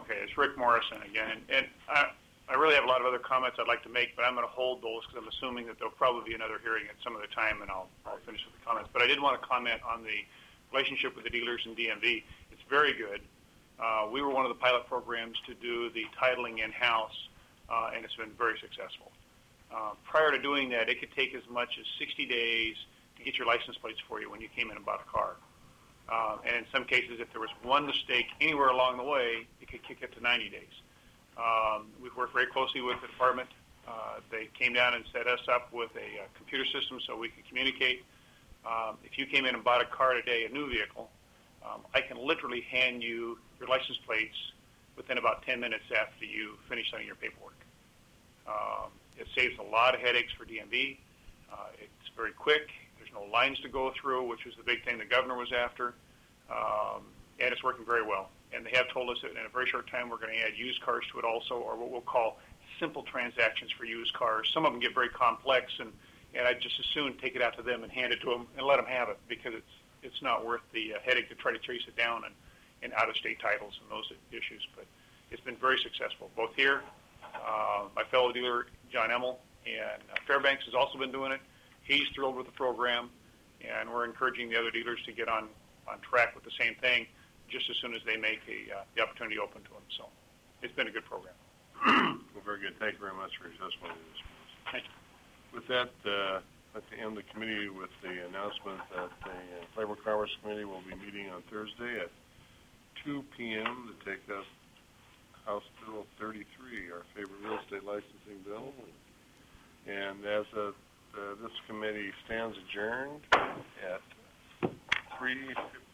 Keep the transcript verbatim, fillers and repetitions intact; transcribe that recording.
Okay, it's Rick Morrison again, and, and I, I really have a lot of other comments I'd like to make, but I'm going to hold those because I'm assuming that there'll probably be another hearing at some other time, and I'll, I'll finish with the comments. But I did want to comment on the relationship with the dealers in D M V. It's very good. Uh, we were one of the pilot programs to do the titling in-house, uh, and it's been very successful. Uh, prior to doing that, it could take as much as sixty days to get your license plates for you when you came in and bought a car. Uh, and in some cases, if there was one mistake anywhere along the way, it could kick it to ninety days. Um, we've worked very closely with the department. Uh, they came down and set us up with a uh, computer system so we could communicate. Um, if you came in and bought a car today, a new vehicle, um, I can literally hand you your license plates within about ten minutes after you finish signing your paperwork. Um, it saves a lot of headaches for D M V. Uh, it's very quick. There's no lines to go through, which was the big thing the governor was after. Um, and it's working very well. And they have told us that in a very short time we're going to add used cars to it also, or what we'll call simple transactions for used cars. Some of them get very complex, and, and I'd just as soon take it out to them and hand it to them and let them have it, because it's it's not worth the uh, headache to try to chase it down and, and out-of-state titles and those issues. But it's been very successful, both here. Uh, my fellow dealer, John Emmel, and uh, Fairbanks has also been doing it. He's thrilled with the program, and we're encouraging the other dealers to get on, on track with the same thing just as soon as they make a, uh, the opportunity open to them. So it's been a good program. Well, very good. Thank you very much for your testimony. Thank you. With that, uh, I'd like to end the committee with the announcement that the uh, Labor Commerce Committee will be meeting on Thursday at two p.m. to take up House Bill thirty-three, our favorite real estate licensing bill. And as a, uh, this committee stands adjourned at three fifty.